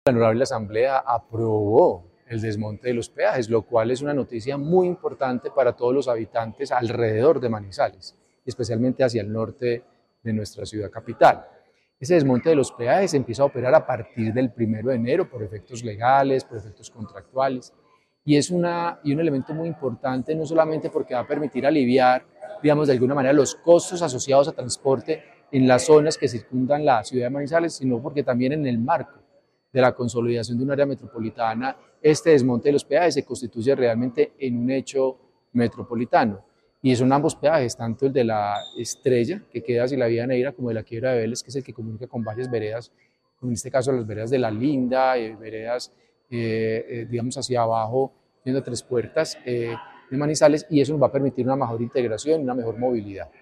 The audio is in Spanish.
La Honorable Asamblea aprobó el desmonte de los peajes, lo cual es una noticia muy importante para todos los habitantes alrededor de Manizales, especialmente hacia el norte de nuestra ciudad capital. Ese desmonte de los peajes empieza a operar a partir del 1 de enero por efectos legales, por efectos contractuales, y es un elemento muy importante no solamente porque va a permitir aliviar, digamos, de alguna manera los costos asociados a transporte en las zonas que circundan la ciudad de Manizales, sino porque también en el marco de la consolidación de un área metropolitana, este desmonte de los peajes se constituye realmente en un hecho metropolitano. Y son ambos peajes, tanto el de la Estrella, que queda hacia la vía Neira, como de la Quiebra de Vélez, que es el que comunica con varias veredas, como en este caso las veredas de La Linda, veredas, digamos, hacia abajo, yendo a Tres Puertas de Manizales, y eso nos va a permitir una mejor integración y una mejor movilidad.